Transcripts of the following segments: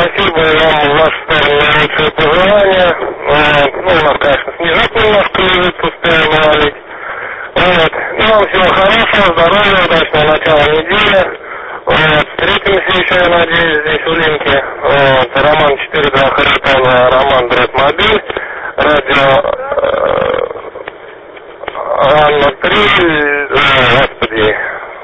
спасибо вам, ваши наилучшие пожелания. Ну, у нас, конечно, снежок немножко лежит, успеем навалить. Вот. Ну, вам всего хорошего, здоровья, удачного начала недели. Вот. Встретимся еще, я надеюсь, здесь у Линки. Вот. Роман 4.2 Харитон, Роман Дротмобиль, радио Анна 3, господи,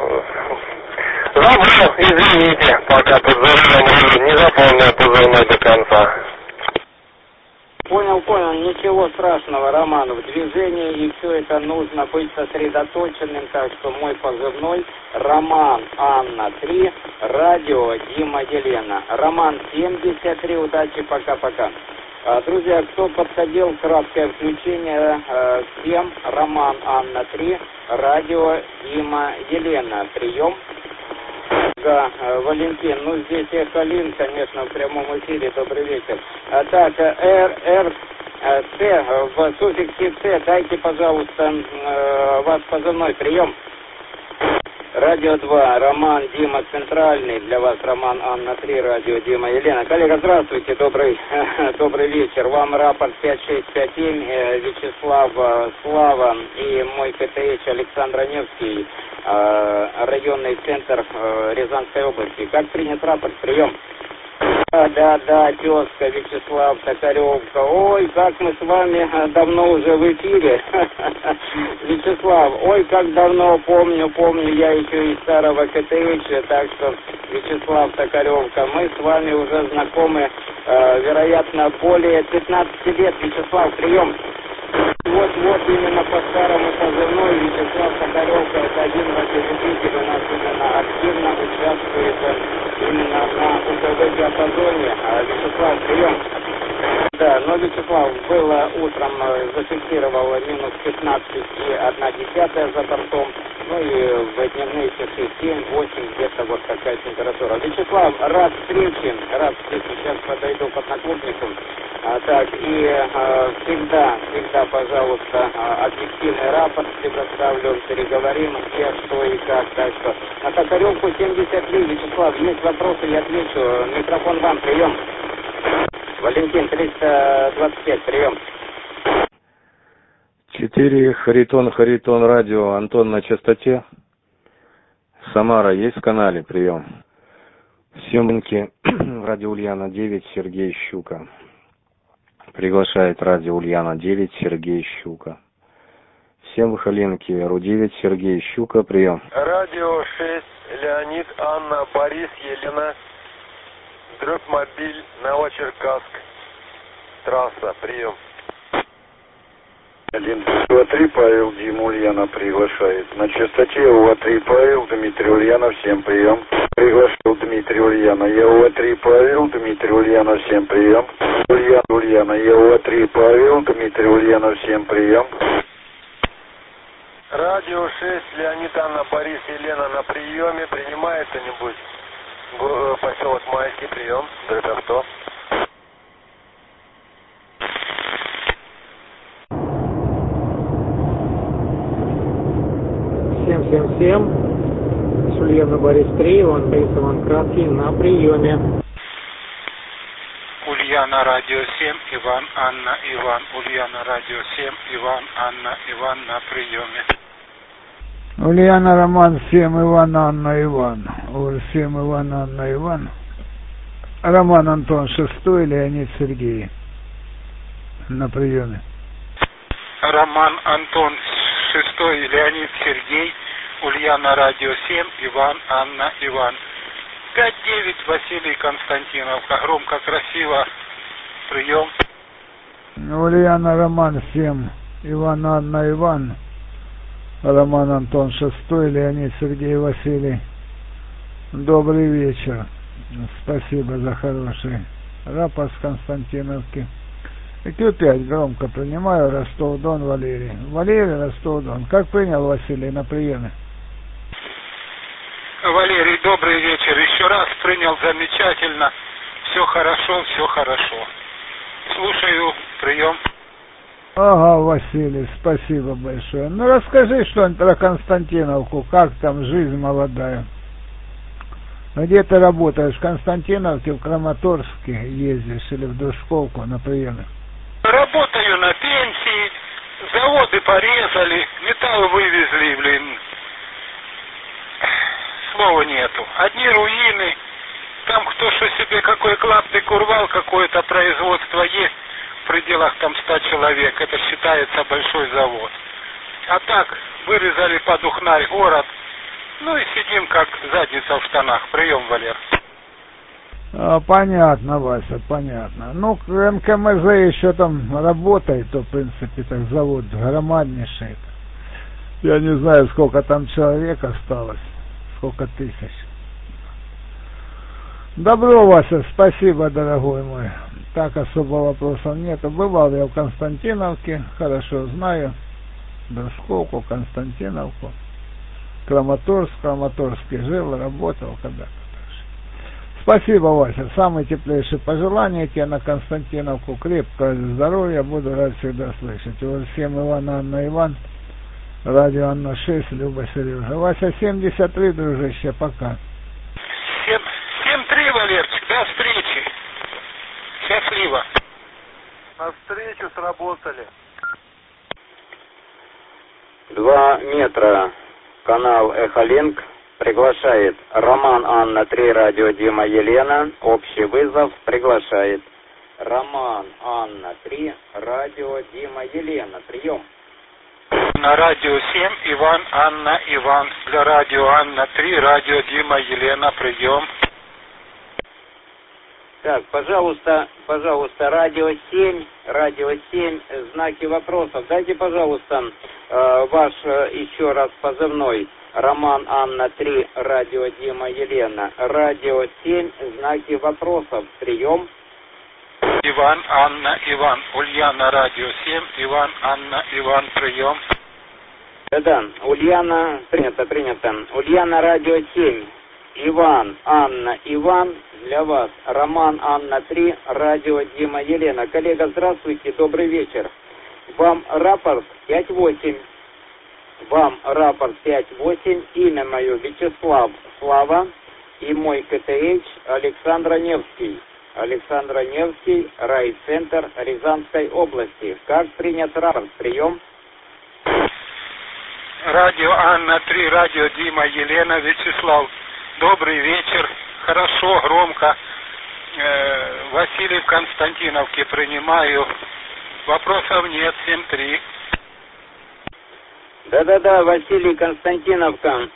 забыл, извините, пока позывной, не запомнил позывной до конца. Понял, ничего страшного, Роман, в движении, и все это нужно быть сосредоточенным, так что мой позывной Роман Анна 3, радио Дима Елена. Роман 73, удачи, пока-пока. Друзья, кто подходил, краткое включение, всем Роман Анна 3, радио Дима Елена. Прием. Да, Валентин, ну здесь Эхолин, конечно, в прямом эфире, добрый вечер. Так, С, в суффиксе С, дайте, пожалуйста, ваш позывной, прием. Радио 2, Роман, Дима, Центральный, для вас Роман, Анна 3, радио Дима, Елена. Коллега, здравствуйте, добрый вечер. Вам рапорт 5657, Вячеслав, Слава и мой КТХ Александр Невский, районный центр Рязанской области. Как принят рапорт, прием. Да, тезка Вячеслав Токаревка. Ой, как мы с вами давно уже в эфире. Вячеслав, ой, как давно, помню, я еще из старого КТХ, так что, Вячеслав Токаревка, мы с вами уже знакомы, вероятно, более 15 лет. Вячеслав, прием. Вот именно по старому позывной Вячеслав Токаревка, это один радиолюбитель, у нас именно активно участвует именно на УКВ диапазоне. Вячеслав, прием. Да, но Вячеслав было утром, зафиксировал минус 15 и 1/10 за бортом, ну и в дневные часы 7-8, где-то вот такая температура. Вячеслав, рад встрече, сейчас подойду к одноклубникам. Так, и всегда, пожалуйста, объективный рапорт предоставлю, переговорим, где, что и как. Так что на Токаревку 73, Вячеслав, есть вопросы, я отвечу. Микрофон вам, прием. Валентин, 325, прием. 4, Харитон, радио, Антон на частоте. Самара есть в канале, прием. Съемки, радио Ульяна 9, Сергей Щука. Приглашает радио Ульяна 9, Сергей Щука. Всем выхоленки, Ру-9, Сергей Щука, прием. Радио 6, Леонид, Анна, Борис, Елена, Дротмобиль, Новочеркасск, трасса, прием. 1, 2, 3, Павел, Дима, Ульяна приглашает. На частоте УА-3 Павел, Дмитрий Ульяна, всем прием. Приглашал Дмитрий Ульяна, я УА-3 Павел, Дмитрий Ульяна, всем прием. Ульяна, я УА-3 Павел, Дмитрий Ульяна, всем прием. Радио 6, Леонид, Анна, Борис, Елена на приеме. Принимает кто-нибудь? Поселок Майский, прием. Дротавто. Всем. Ульяна, Борис 3, Иван Борис, Иван Краткий на приеме. Ульяна, радио 7, Иван, Анна, Иван. Ульяна, радио 7, Иван, Анна, Иван на приеме. Ульяна, Роман 7, Иван, Анна, Иван. 7, Иван, Анна, Иван. Роман, Антон 6, Леонид, Сергей на приеме. Роман, Антон 6, Леонид, Сергей. Ульяна, радио 7, Иван, Анна, Иван. 5-9, Василий, Константиновка. Громко, красиво. Прием. Ульяна, Роман 7, Иван, Анна, Иван. Роман, Антон 6, Леонид, Сергей, Василий. Добрый вечер. Спасибо за хороший рапорт с Константиновки. И Q5 громко принимаю. Ростов-Дон, Валерий. Валерий, Ростов-Дон. Как принял Василий на приеме? Валерий, добрый вечер. Еще раз принял замечательно. Все хорошо. Слушаю, прием. Ага, Василий, спасибо большое. Ну, расскажи что-нибудь про Константиновку. Как там жизнь молодая? Где ты работаешь? В Константиновке, в Краматорске ездишь или в Дружковку на приеме? Работаю на пенсии, заводы порезали, металл вывезли, блин. Слова нету. Одни руины. Там кто что себе, какой клаптик урвал, какое-то производство есть, в пределах там 100 человек, это считается большой завод. А так, вырезали под Ухнарь город, ну и сидим как задница в штанах. Прием, Валер. Понятно, Вася, понятно. Ну, НКМЗ еще там работает, то, в принципе, так завод громаднейший. Я не знаю, сколько там человек осталось, сколько тысяч. Добро, Вася, спасибо, дорогой мой. Так особо вопросов нет. Бывал я в Константиновке, хорошо знаю. Дружковку, Константиновку, Краматорск, в Краматорске жил, работал когда-то. Спасибо, Вася. Самые теплейшие пожелания тебе на Константиновку. Крепкого здоровья. Буду рад всегда слышать. Вот всем Иван, Анна, Иван. Радио Анна 6, Люба, Сережа. Вася 73, дружище, пока. 7-3, Валерчик, до встречи. Счастливо. На встречу сработали. 2 метра. Канал Эхолинк приглашает Роман Анна 3, радио Дима Елена. Общий вызов приглашает Роман Анна 3, радио Дима Елена. Прием. На радио 7 Иван, Анна, Иван. Для радио Анна 3, радио Дима Елена. Прием. Так, пожалуйста, радио 7, знаки вопросов. Дайте, пожалуйста, ваш еще раз позывной. Роман Анна 3, радио Дима Елена. Радио 7, знаки вопросов. Прием. Иван, Анна, Иван. Ульяна, радио 7. Иван, Анна, Иван. Прием. Да, Ульяна, принято. Ульяна, радио 7. Иван, Анна, Иван. Для вас Роман Анна 3, радио Дима Елена. Коллега, здравствуйте, добрый вечер. Вам рапорт 5-8. Имя мое Вячеслав Слава. И мой КТХ Александра Невский, райцентр Рязанской области. Как принят рапорт? Прием. Радио Анна 3, радио Дима Елена. Вячеслав, добрый вечер. Хорошо, громко. Василий в Константиновке принимаю. Вопросов нет. 7-3. Да, Василий, Константиновка.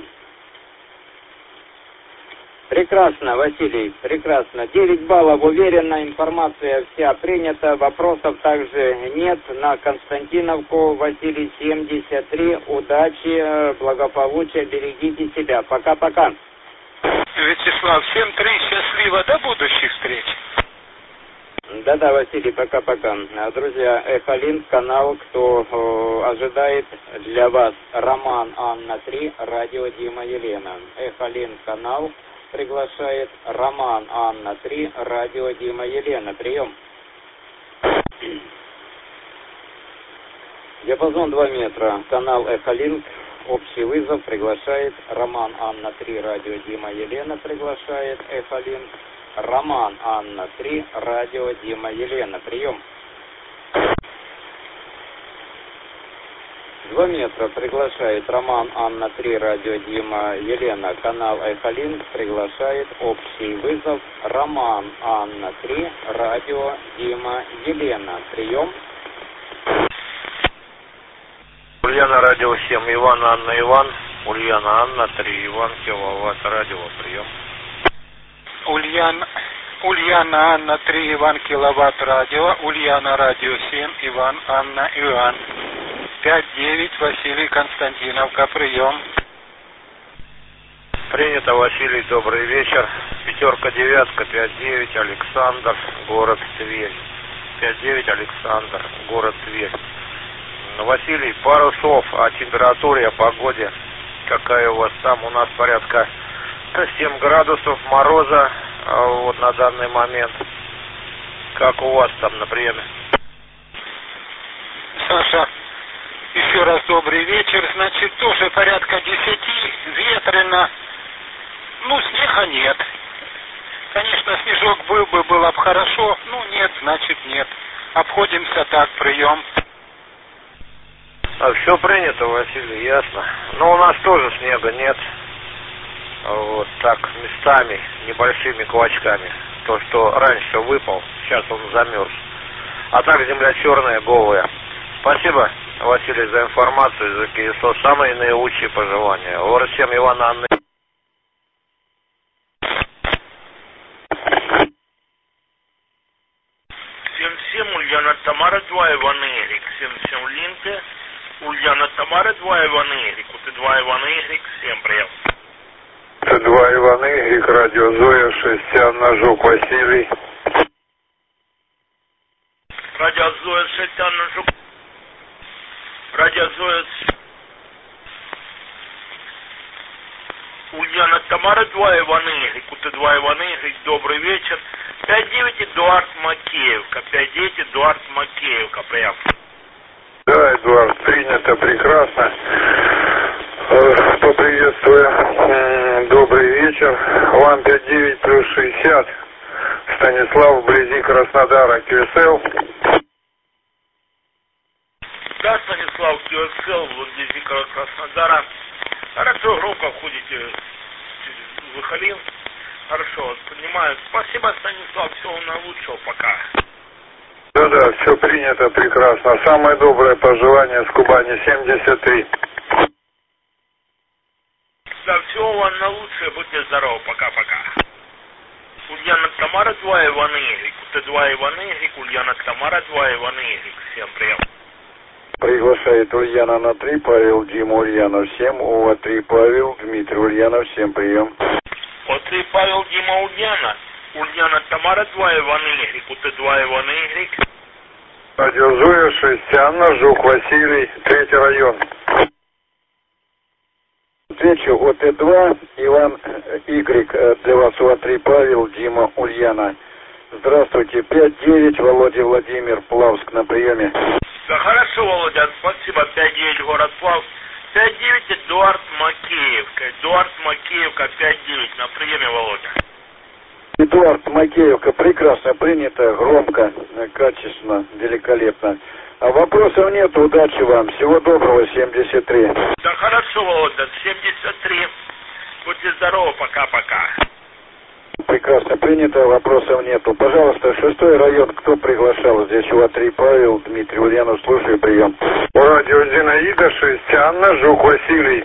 Прекрасно, Василий, прекрасно. 9 баллов, уверенно, информация вся принята, вопросов также нет. На Константиновку, Василий, 73. Удачи, благополучия, берегите себя. Пока-пока. Вячеслав, 7-3, счастливо, до будущих встреч. Да, Василий, пока-пока. Друзья, Эхолинк, канал, кто ожидает для вас Роман Анна 3, радио Дима Елена. Эхолинк, канал, приглашает Роман Анна 3, радио Дима Елена. Прием. Диапазон 2 метра. Канал Эхолинк. Общий вызов приглашает Роман Анна 3, радио Дима Елена. Приглашает Эхолинк. Роман Анна 3, радио Дима Елена. Прием. 2 метра приглашает Роман Анна 3, радио Дима Елена. Канал Эхолинк приглашает общий вызов Роман Анна 3, радио Дима Елена. Прием. Ульяна, радио 7. Иван, Анна, Иван. Ульяна, Анна 3. Иван, киловатт. Радио. Прием. Ульяна, Анна 3, Иван, киловатт. Радио. Ульяна, радио 7. Иван, Анна, Иван. 5-9, Василий, Константиновка. Прием. Принято, Василий, добрый вечер. 5-9, 5-9, Александр, город Тверь. 5-9, Александр, город Тверь. Василий, пару слов о температуре, о погоде. Какая у вас там? У нас порядка 7 градусов мороза вот на данный момент. Как у вас там на приеме? Саша, еще раз добрый вечер. Значит, тоже порядка 10, ветрено. Ну, снега нет. Конечно, снежок был бы, было бы хорошо. Ну, нет, значит нет. Обходимся так, прием. Все принято, Василий, ясно. Но у нас тоже снега нет. Вот так, местами, небольшими клочками. То, что раньше выпал, сейчас он замерз. А так земля черная, голая. Спасибо, Василий, за информацию, за КСО. Самые наилучшие пожелания. Ворчем Ивана Анны. 77 Ульяна Тамара 2 Иван Игорь. 77 Ульянка. Ульяна Тамара 2 Иван Игорь. Т2 Иван Игорь. Всем привет. Т2 Иван Игорь, радио Зоя, 6 Анна Жук Василий. Радио Зоя 6 Анна Жук. Радио Зоя. Ульяна Тамара 2 Иван Игорь. Т2 Иван Игорь. Добрый вечер. 5-9 Эдуард Макеевка. 5-9 Эдуард Макеевка. Прям. Да, Эдуард, принято прекрасно. Поприветствую. Добрый вечер. Вам 59 плюс 60. Станислав, вблизи Краснодара, QSL. Да, Станислав, QSL, вблизи Краснодара. Хорошо, громко входите в Выхолин. Хорошо, понимаю. Спасибо, Станислав, всего наилучшего, пока. Да, все принято прекрасно. Самое доброе пожелание с Кубани 73. Да, всего вам наилучшее, будьте здоровы, пока-пока. Ульяна Тамара 2 Иван Игорь. Т2 Иван Игорь. Ульяна Тамара 2 Иван Игорь. Всем привет. Приглашает Ульяна на 3, Павел, Дима, Ульяна, всем, УА 3, Павел, Дмитрий, Ульяна, всем прием. ОА3 Павел, Дима, Ульяна. Ульяна Тамара 2 Иван Игорь. Т2 Иван Игорь. Радио Зоя, 6 Анна, Жук Василий, 3-й район. Отвечу, ОТ2, Иван Y, для вас УА3 Павел, Дима, Ульяна. Здравствуйте, 5-9, Володя Владимир, Плавск на приеме. Да хорошо, Володя, спасибо, 5-9, город Плавск. 5-9, Эдуард Макеевка. Эдуард Макеевка, 5-9, на приеме, Володя. Эдуард Макеевка, прекрасно принято, громко, качественно, великолепно. А вопросов нет, удачи вам, всего доброго, 73. Да хорошо, Володя, 73. Будьте здоровы, пока-пока. Прекрасно принято, вопросов нету. Пожалуйста, 6-й район, кто приглашал? Здесь УА3 Павел, Дмитрий, Ульянов, слушаю, прием. Радио Зинаида, 6 Анна, Жук Василий.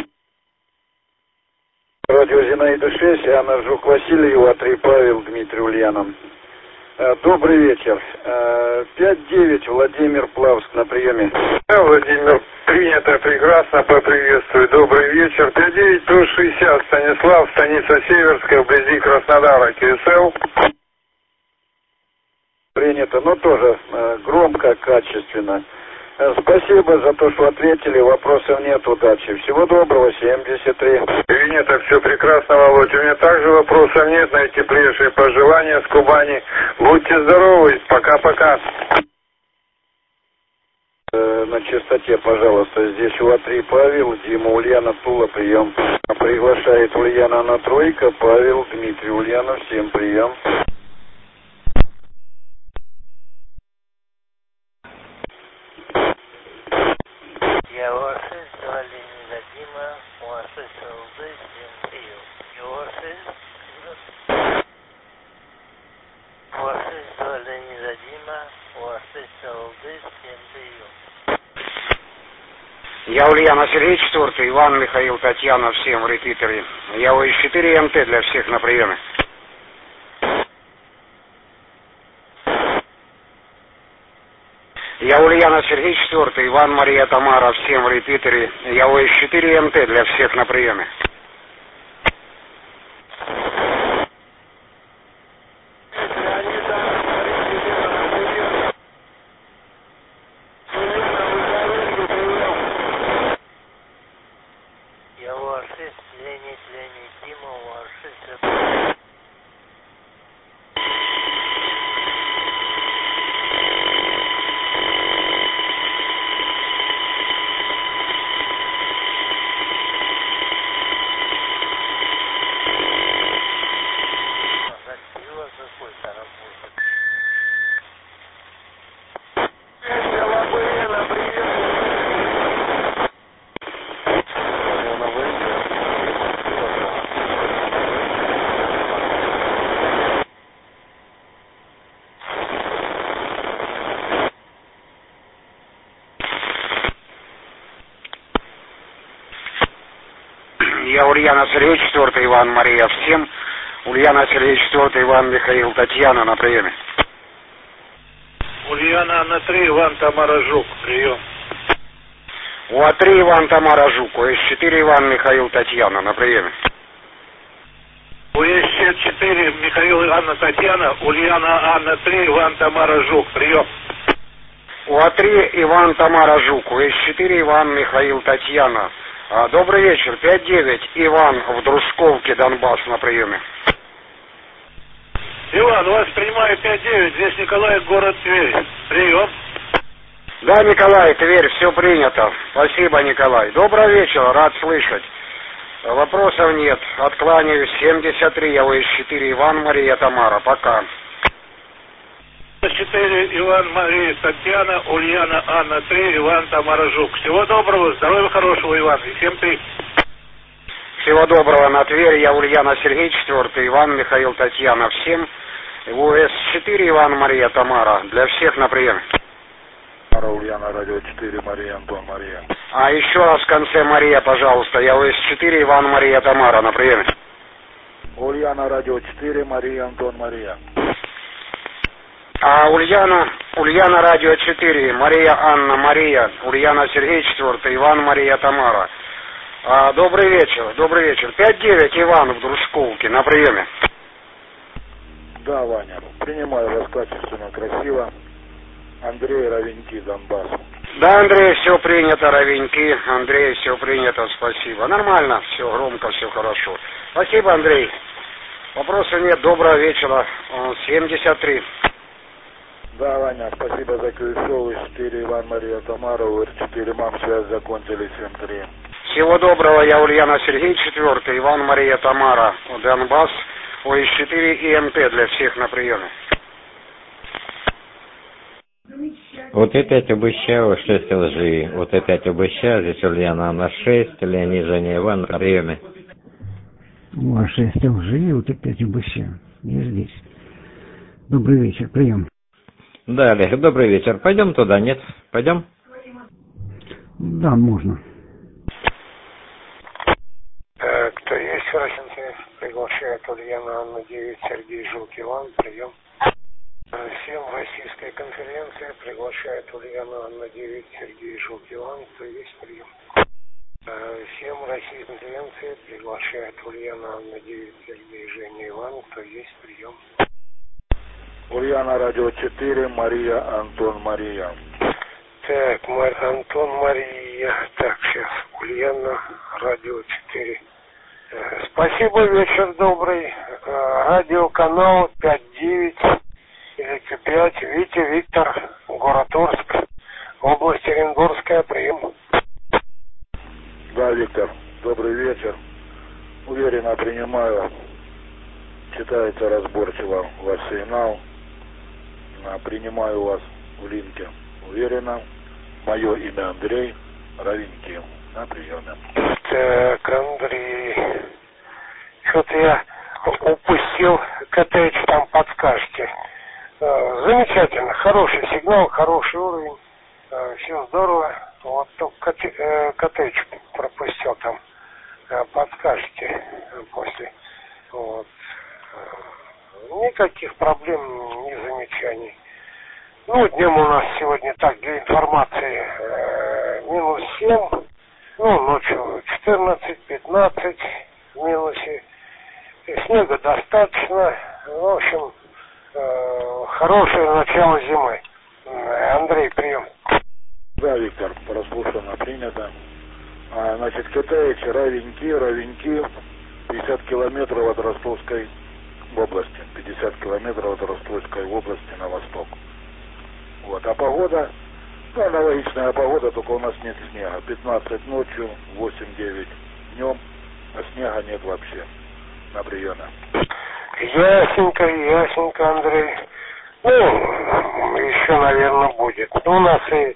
Радио Зинаида 6, Анна Жук Василий, УА3 Павел, Дмитрий, Ульянов. Добрый вечер. 5-9, Владимир, Плавск на приеме. Владимир, принято прекрасно, поприветствую. Добрый вечер. 5-9 плюс 60, Станислав, станица Северская, вблизи Краснодара, QSL. Принято, но тоже громко, качественно. Спасибо за то, что ответили. Вопросов нет, удачи. Всего доброго, 73. Принято, все прекрасно, Володь. У меня также вопросов нет. Наитеплейшие пожелания с Кубани. Будьте здоровы. Пока-пока. На частоте, пожалуйста. Здесь УА3 Павел, Дима, Ульяна, Тула, прием. Приглашает Ульяна на 3, Павел, Дмитрий, Ульяна, всем прием. Я вас издали Дима, вас СЛД, всем прием. Я вас издали Дима, вас СЛД, всем прием. Я Ульяна Сергей, 4, Иван, Михаил, Татьяна, всем в репитере. Я ОС4 МТ для всех на приеме. Я Ульяна Сергей, 4, Иван, Мария, Тамара, всем в репитере. Я ОС4 МТ для всех на приеме. Я вас Леонид, Дима, вас Я Ульяна Сергей, 4 Иван Мария, всем. Ульяна Сергей, 4 Иван Михаил, Татьяна на приеме. Ульяна Анна 3, Иван Тамара Жук, прием. УА-3 Иван Тамара Жук, УС-4 Иван Михаил, Татьяна на приеме. УС-4 Михаил Анна Татьяна, Ульяна Анна 3, Иван Тамара Жук, прием. УА-3 Иван Тамара Жук, УС-4 Иван Михаил, Татьяна. Добрый вечер, 5-9 Иван в Дружковке, Донбасс на приеме. Иван, вас принимаю 5-9, здесь Николай, город Тверь. Прием. Да, Николай, Тверь, все принято. Спасибо, Николай. Доброго вечера, рад слышать. Вопросов нет. Откланяюсь. 73, я УС-4 Иван Мария Тамара. Пока. 4 Иван Мария Татьяна, Ульяна Анна 3, Иван Тамара Жук. Всего доброго, здоровья хорошего, Иван. И всем 3. Всего доброго на Тверь. Я Ульяна Сергей, 4 Иван Михаил Татьяна. Всем. УС-4 Иван Мария Тамара. Для всех на прием. Ульяна, радио 4, Мария, Антон, Мария. Еще раз в конце Мария, пожалуйста. Я УС-4 Иван Мария Тамара на приеме. Ульяна, радио 4, Мария, Антон, Мария. Ульяна, радио 4, Мария Анна, Мария, Ульяна Сергей, 4 Иван Мария Тамара. Добрый вечер, добрый вечер. 5-9 Иван в Дружковке на приеме. Да, Ваня, принимаю вас качественно, красиво. Андрей, Ровеньки, Донбасс. Да, Андрей, все принято, Ровеньки. Андрей, все принято, спасибо. Нормально, все громко, все хорошо. Спасибо, Андрей. Вопросов нет, доброго вечера. 73. Да, Ваня, спасибо за QSO. 4 Иван Мария Тамара, УР-4 МАМ, связь закончили, 7-3. Всего доброго, я Ульяна Сергей, 4 Иван Мария Тамара, Донбасс, ОС-4 и МТ для всех на приеме. Вот опять обещаю, 6 лжи. Вот опять обещаю, здесь Ульяна на 6, Леонид Женя Иван на приеме. У вас 6 лжи, вот опять обещаю. Я здесь. Добрый вечер, прием. Да, Олег, добрый вечер. Пойдем туда, нет? Пойдем? Да, можно. Кто есть в России, приглашает Ульяна Анна 9, Сергей Жук Иван, прием. Всем российской конференции приглашает Ульяна Анна 9, Сергей Жук Иван, кто есть прием. Всем российской конференции приглашает Ульяна Анна 9, Сергей Женя Иван, кто есть прием. Ульяна, радио 4, Мария, Антон, Мария. Так, Антон, Мария. Так, сейчас. Ульяна, радио 4. Спасибо, вечер добрый. Радиоканал 5-9 или 5. Витя, Виктор, город Орск, область Оренбургская, прием. Да, Виктор, добрый вечер. Уверенно принимаю. Читается разборчиво ваш сигнал. Принимаю вас в линке. Уверенно. Мое имя Андрей, Ровеньки. На приеме. Так, Андрей. Что-то я упустил. КТЧ там подскажете. Замечательно. Хороший сигнал, хороший уровень. Все здорово. Вот только КТЧ пропустил там. Подскажете после. Вот. Никаких проблем, ни замечаний. Ну, днем у нас сегодня так, для информации, минус 7, ну, ночью 14-15 в минусе. Снега достаточно. В общем, хорошее начало зимы. Андрей, прием. Да, Виктор, прослушано, принято. Значит, КТЧ, Ровеньки, 50 километров от Ростовской области. 50 километров от Ростовской области на восток. Вот, а погода, ну, аналогичная погода, только у нас нет снега. 15 ночью, 8-9 днем, а снега нет вообще. На приеме. Ясненько, Андрей. Ну, еще, наверное, будет. У нас и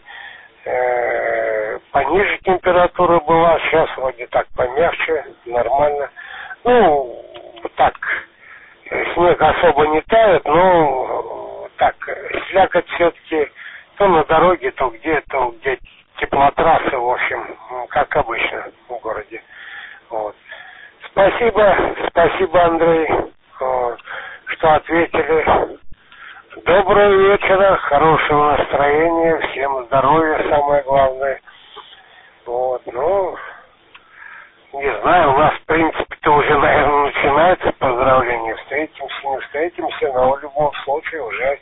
пониже температура была, сейчас вроде так помягче, нормально. Ну, так, снег особо не тает, но так, слякоть все-таки то на дороге, то где теплотрассы, в общем, как обычно в городе. Вот. Спасибо, Андрей, что ответили. Доброго вечера, хорошего настроения, всем здоровья, самое главное. Не знаю, у нас, в принципе-то, уже, наверное, начинается поздравление. Встретимся, не встретимся, но в любом случае уже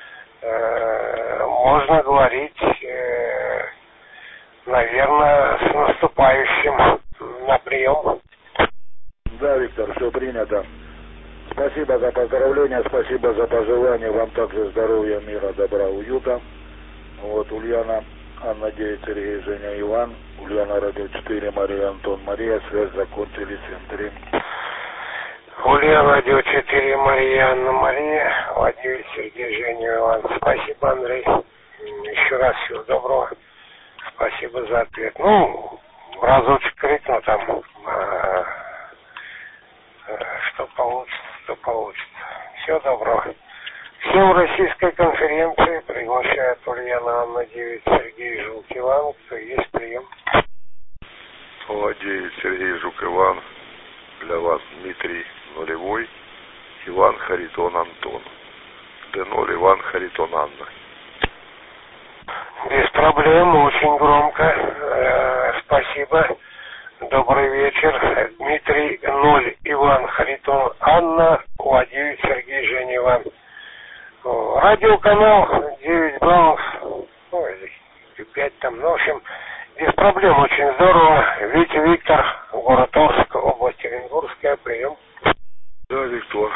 можно говорить, наверное, с наступающим на прием. Да, Виктор, все принято. Спасибо за поздравления, спасибо за пожелания. Вам также здоровья, мира, добра, уюта. Ульяна, Анна 9, Сергей, Женя, Иван. Ульяна, Радио 4, Мария, Антон, Мария. Связь закончили 7-3. Ульяна, Радио 4, Мария, Анна, Мария. 9, Сергей, Женя, Иван. Спасибо, Андрей. Еще раз всего доброго. Спасибо за ответ. Разочек крикну там. Что получится, то получится. Всего доброго. Всем Российской конференции приглашает Ульяна, Анна 9, Сергей, Жук, Иван. Кто есть, прием. 9, Сергей, Жук, Иван. Для вас Дмитрий нулевой, Иван, Харитон, Антон. Д0, Иван, Харитон, Анна. Без проблем, очень громко. Спасибо. Добрый вечер. Дмитрий 0, Иван, Харитон, Анна, 9, Сергей, Женя, Иван. Радиоканал 9 баллов, или 5 там, в общем, без проблем, очень здорово. Виктор, город Орск, область Оренбургская, прием. Да, Виктор.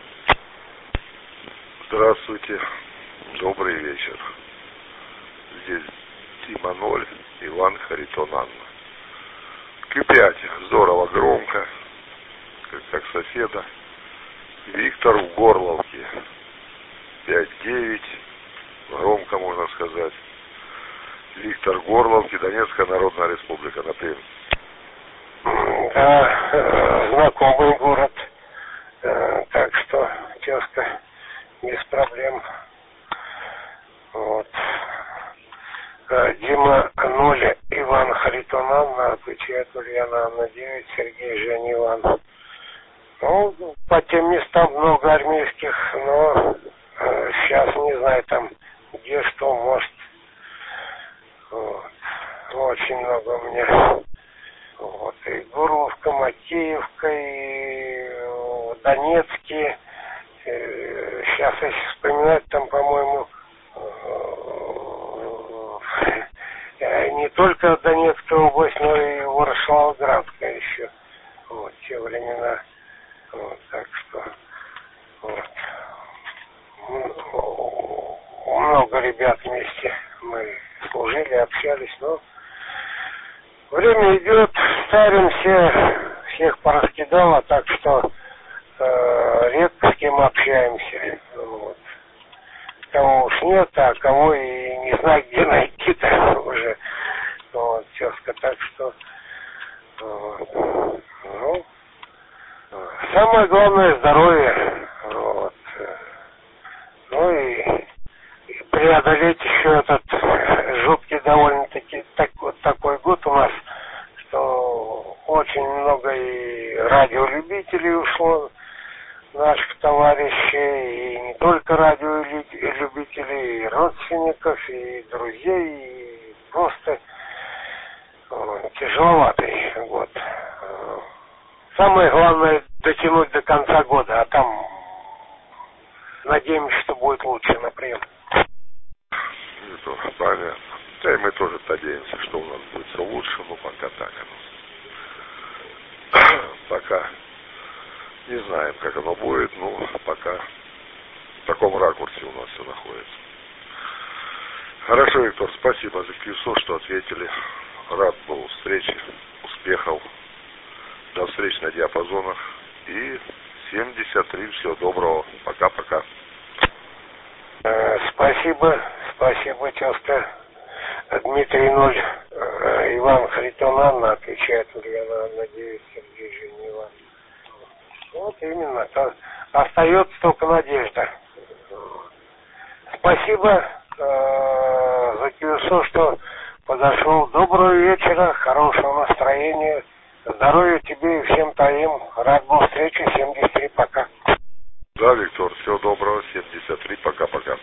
Здравствуйте. Добрый вечер. Здесь Дима 0, Иван, Харитон, Анна. Q5, здорово, громко, как соседа. Виктор в Горловке. 5-9, громко можно сказать. Виктор Горловки, Донецкая Народная Республика, например. Да, знакомый город. Так что, тезка, без проблем. Дима 0, Иван, Харитон, Анна, отвечает Ульяна, Анна 9, Сергей, Женя, Иван. По тем местам много армейских, но сейчас не знаю там где что, может. Очень много у меня. И Горловка, Макеевка, и Донецкие. Сейчас, если вспоминать, там, по-моему, не только Донецкая область, но и Ворошиловградская еще. Те времена. Так что много ребят вместе мы служили, общались, но время идет, старимся, всех пораскидало, так что редко с кем общаемся. Кого уж нет, а кого и не знаю, где найти-то уже. Тезка, так что самое главное здоровье. И преодолеть еще этот жуткий довольно-таки такой год у нас, что очень много и радиолюбителей ушло, наших товарищей, и не только радиолюбителей, и родственников, и друзей, и просто тяжеловатый год. Самое главное дотянуть до конца года, а там надеемся, что будет лучше, например. Понятно. Да и мы тоже надеемся, что у нас будет все лучше, но пока так. Пока не знаем, как оно будет, но пока в таком ракурсе у нас все находится. Хорошо, Виктор, спасибо за КСО, что ответили. Рад был встрече, успехов. До встречи на диапазонах. И 73, всего доброго. Пока-пока. Спасибо, тезка. Дмитрий 0, Иван, Харитон, Анна, отвечает Ульяна, Анна 9, Сергей, Женя, Иван. Именно. Остается только надежда. Спасибо за КСО, что подошел. Доброго вечера, хорошего настроения. Здоровья тебе и всем твоим. Рад был встрече. 73, пока. Да, Виктор, всего доброго. 73, пока-пока.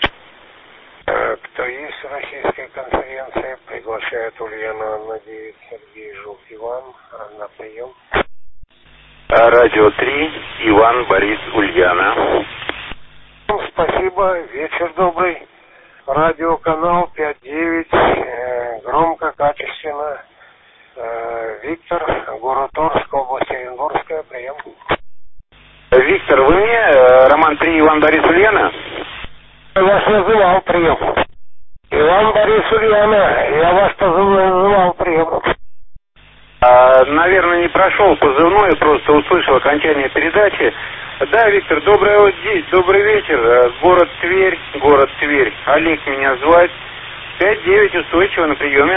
Кто есть в российской конференции, приглашает Ульяна Анна 9, Сергей Жук, Иван, на прием. Радио 3, Иван, Борис, Ульяна. Спасибо, вечер добрый. Радиоканал 5-9, громко, качественно. Виктор, город Орск, область Оренбургская, прием. Виктор, вы мне? Роман 3, Иван, Борис, Ульяна? Я вас вызывал, прием. Иван, Борис, Ульяна, я вас вызывал, прием. Наверное, не прошел позывной, просто услышал окончание передачи. Да, Виктор, добрый вечер. Город Тверь. Олег меня звать. 5-9, устойчиво на приеме.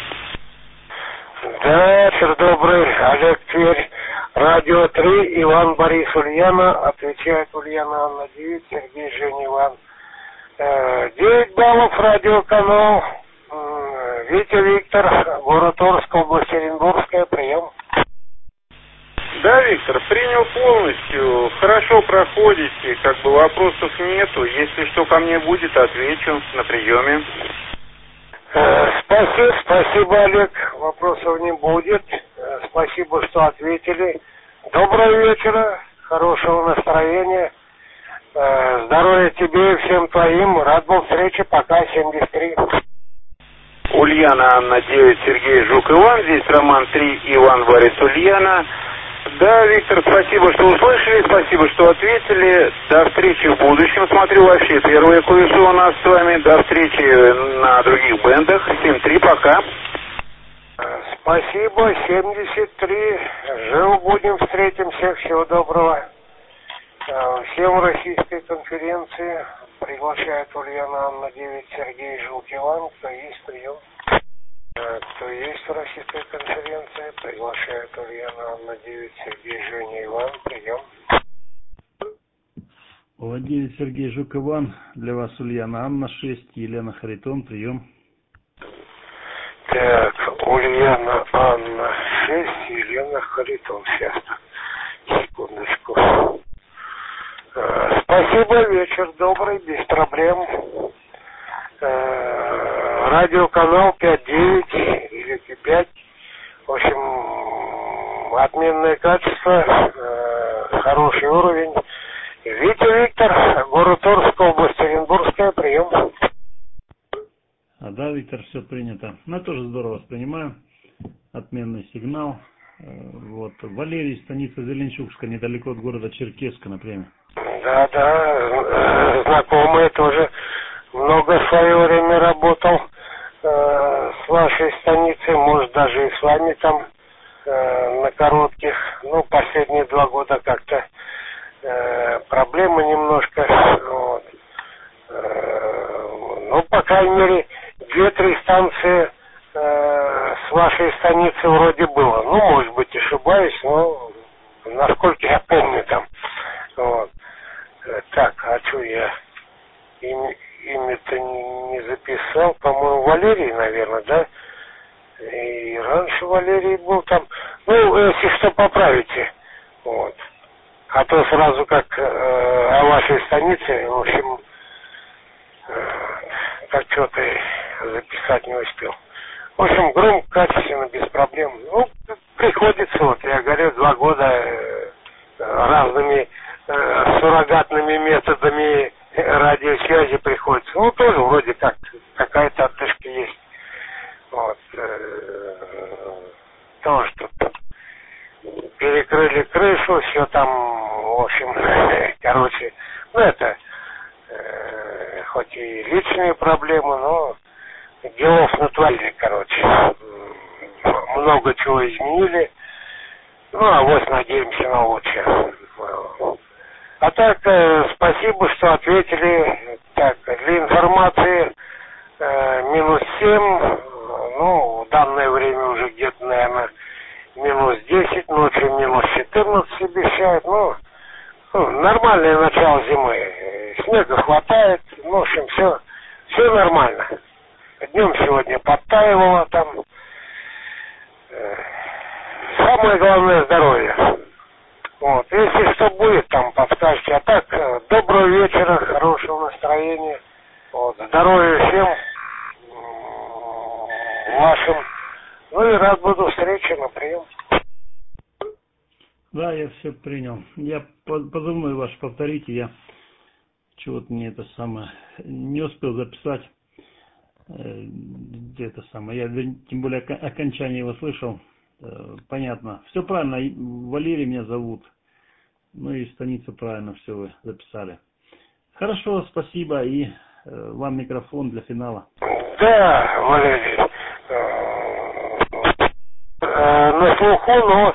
Да, вечер добрый. Олег, Тверь. Радио 3, Иван, Борис, Ульяна. Отвечает Ульяна Анна 9, Сергей, Женя, Иван. 9 баллов, радиоканал. Витя, Виктор, город Орск, область Оренбургская, прием. Да, Виктор, принял полностью. Хорошо проходите, вопросов нету. Если что ко мне будет, отвечу на приеме. Спасибо, Олег. Вопросов не будет. Спасибо, что ответили. Доброго вечера, хорошего настроения. Здоровья тебе и всем твоим. Рад был встрече. Пока, 73. Ульяна Анна 9, Сергей Жук, Иван. Здесь Роман 3, Иван, Борис, Ульяна. Да, Виктор, спасибо, что услышали, спасибо, что ответили. До встречи в будущем. Смотрю, вообще первое кое-что у нас с вами. До встречи на других бендах. 7-3, пока. Спасибо, 73. Жил будем, встретимся. Всего доброго. Всем российской конференции приглашает Ульяна Анна 9, Сергей Жук, Иван. Кто есть, прием. Кто есть в российской конференции, приглашает Ульяна Анна 9, Сергей, Женя, Иван, прием. Владимир, Сергей Жук, Иван, для вас Ульяна Анна 6, Елена Харитон, прием. Так, Ульяна Анна 6, Елена Харитон, сейчас, секундочку. Спасибо, вечер добрый, без проблем. Радиоканал 5-9 или 5. В общем, отменное качество, хороший уровень. Витя, Виктор, город Орск, область Оренбургская, прием. Да, Виктор, все принято. Ну, тоже здорово воспринимаю. Отменный сигнал. Вот. Валерий, станица Зеленчукская, недалеко от города Черкесска, например. Да, знакомые тоже. Много в свое время работал с вашей станицей, может даже и с вами там на коротких. Ну, последние 2 года как-то проблемы немножко. Вот. Ну, по крайней мере, 2-3 станции с вашей станицы вроде было. Ну, может быть, ошибаюсь, но насколько я помню там. Вот. Так, а что я имя-то не записал? По-моему, Валерий, наверное, да? И раньше Валерий был там. Ну, если что, поправите. Вот. А то сразу как о вашей станице, в общем, как что-то записать не успел. В общем, громко, качественно, без проблем. Ну, приходится, вот, я говорю, 2 года разными суррогатными методами радиосвязи приходится. Ну, тоже вроде как какая-то оттышка есть. Вот. Тоже тут перекрыли крышу, все там, в общем, короче, ну, это хоть и личные проблемы, но делов натворили, короче. Много чего изменили. Ну, а вот надеемся на лучшее. А так, спасибо, что ответили. Так, для информации, -7, ну, в данное время уже где-то, наверное, -10, ночью -14 обещают. Ну, нормальное начало зимы. Снега хватает, в общем, все нормально. Днем сегодня подтаивало там. Самое самое главное здоровье. Вот. Если что будет, там подскажете. А так, доброго вечера, хорошего настроения. Вот. Здоровья всем вашим. Ну и рад буду встрече на прием. Да, я все принял. Я позывной ваш повторите, я чего-то мне это самое не успел записать. Где это самое? Я тем более окончание его слышал. Понятно. Все правильно. Валерий меня зовут. Ну и станицу правильно все вы записали. Хорошо, спасибо. И вам микрофон для финала. Да, Валерий. На слуху, но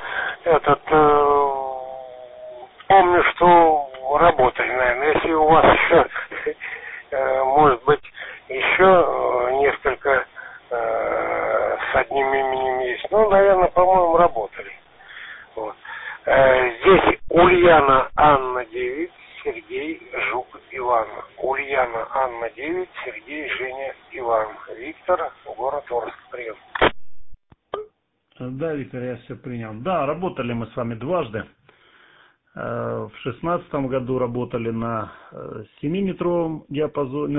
помню, что работали, наверное. Если у вас еще, может быть, еще несколько с одним именем есть. Ну, наверное, по-моему, работали. Вот. Здесь Ульяна Анна 9, Сергей Жук Иван. Ульяна Анна 9, Сергей Женя Иван. Виктор, город Орск. Прием. Да, Виктор, я все принял. Да, работали мы с вами дважды. В 2016 году работали на 7-метровом диапазоне,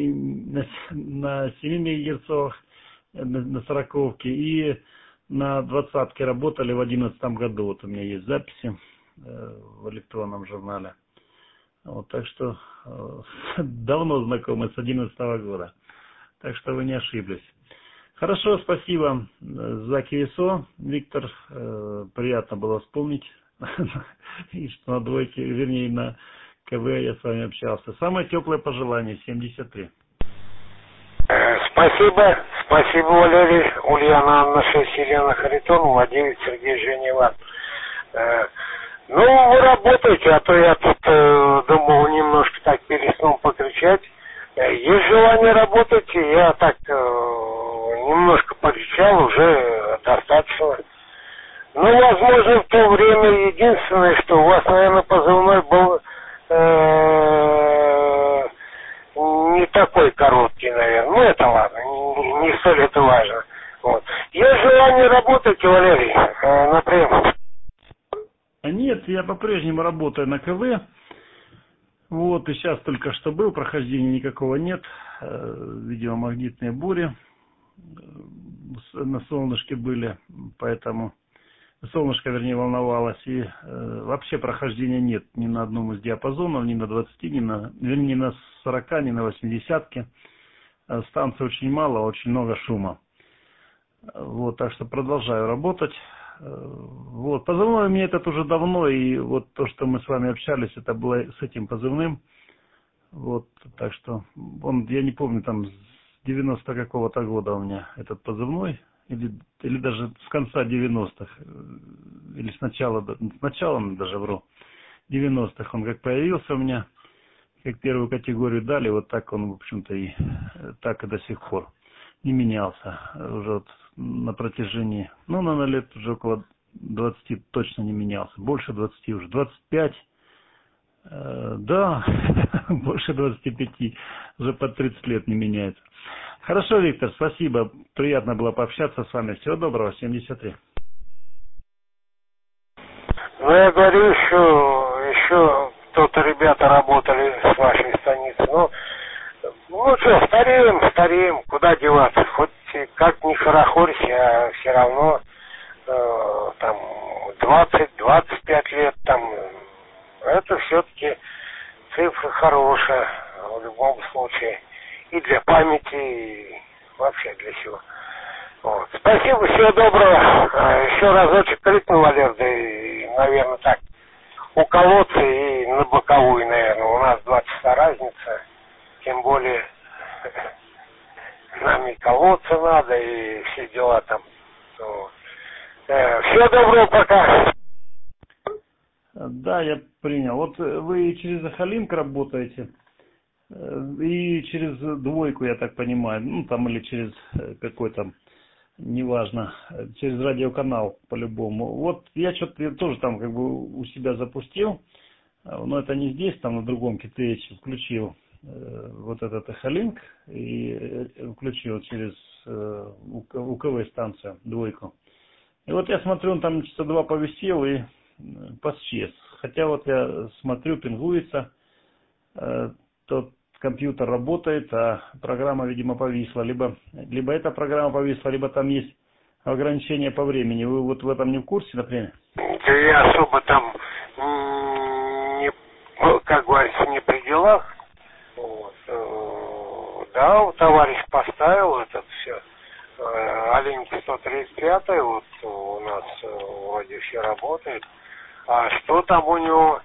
на 7 мегагерцовых, на 40-ке, и на 20-ке работали в 2011 году. Вот у меня есть записи в электронном журнале. Вот, так что давно знакомы с 2011 года. Так что вы не ошиблись. Хорошо, спасибо за КСО, Виктор. Приятно было вспомнить. И что на двойке, вернее на КВ я с вами общался. Самое теплое пожелание 73. Спасибо, Валерий. Ульяна Анна 6, Елена Харитонова, 9, Сергей Женя Иван. Ну, вы работаете, а то я тут думал немножко так перед сном покричать. Есть желание работать, и я так немножко покричал, уже достаточно. Ну, возможно, в то время единственное, что у вас, наверное, позывной был не такой короткий, наверное. Ну, это ладно, не столь это важно. Вот. Есть желание работать, Валерий, на прием? Нет, я по-прежнему работаю на КВ. Вот, и сейчас только что был, прохождения никакого нет. Видимо, магнитные бури на солнышке были, поэтому солнышко, вернее, волновалось. И вообще прохождения нет ни на одном из диапазонов, ни на 20, ни на 40, ни на 80-ке. Станций очень мало, очень много шума. Вот, так что продолжаю работать. Вот, позывной у меня этот уже давно, и вот то, что мы с вами общались, это было с этим позывным. Вот, так что он, я не помню, там с 90 какого-то года у меня этот позывной, или даже с конца 90-х, или сначала даже вру, 90-х он как появился у меня, как первую категорию дали, вот так он, в общем-то, и так и до сих пор не менялся. Уже вот на протяжении, ну, на лет уже около 20 точно не менялся. Больше 20 уже. 25, да, больше 25, уже под 30 лет не меняется. Хорошо, Виктор, спасибо. Приятно было пообщаться с вами. Всего доброго, 73. Ну, я говорю, еще кто-то ребята работали с вашей станицы. Ну что, стареем, куда деваться? Хоть как ни хорохорься, а все равно там 20-25 лет там, это все-таки цифра хорошая в любом случае. И для памяти, и вообще для всего. Вот. Спасибо, всего доброго. Еще разочек крикну, Валер, да и, наверное, так, уколоться и на боковую, наверное. У нас 2 часа разница. Тем более нам и колоться надо, и все дела там. Вот. Всего доброго, пока. Да, я принял. Вот вы через Ахалинк работаете, и через двойку, я так понимаю, ну там или через какой-то, неважно, через радиоканал по-любому. Вот я что-то тоже там как бы у себя запустил, но это не здесь, там на другом KTH включил вот этот Эхолинк и включил через УКВ станцию, двойку. И вот я смотрю, он там часа 2 повисел и посчез. Хотя вот я смотрю, пингуется, тот компьютер работает, а программа, видимо, повисла. Либо эта программа повисла, либо там есть ограничения по времени. Вы вот в этом не в курсе, например? Я особо там, как говорится, не при делах. Вот. Да, товарищ поставил этот все. Аленький 135, вот у нас вроде все работает. А что там у него,